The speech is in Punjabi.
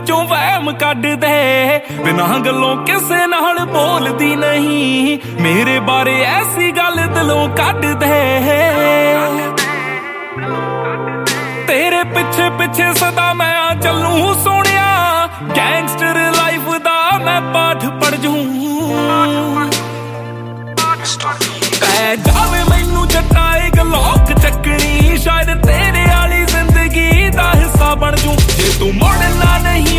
ਚੋਂ ਵਹਿਮ ਕੱਢ ਦੇ ਬਿਨਾਂ ਗੱਲੋਂ ਕਿਸੇ ਨਾਲ ਬੋਲਦੀ ਨਹੀਂ ਮੇਰੇ ਬਾਰੇ ਐਸੀ ਗੱਲ ਦਿਲੋਂ ਕੱਢ ਦੇ ਤੇਰੇ ਪਿੱਛੇ ਪਿੱਛੇ ਸਦਾ ਮੈਂ ਆ ਚੱਲੂ ਸੋਹਣਿਆ ਗੈਂਗਸਟਰ ਲਾਈਫ ਦਾ ਮੈਂ ਪਾਠ ਪੜ੍ਹ ਜੂ ਪੈ ਜਾਵੇ ਮੈਨੂੰ ਜੱਟਾਏ ਗਲੋਕ ਚੱਕਣੀ ਸ਼ਾਇਦ ਤੇਰੇ ਵਾਲੀ ਜ਼ਿੰਦਗੀ ਦਾ ਹਿੱਸਾ ਬਣ ਜੂ ਜੇ ਤੂੰ ਮੁੜਨਾ ਨਹੀਂ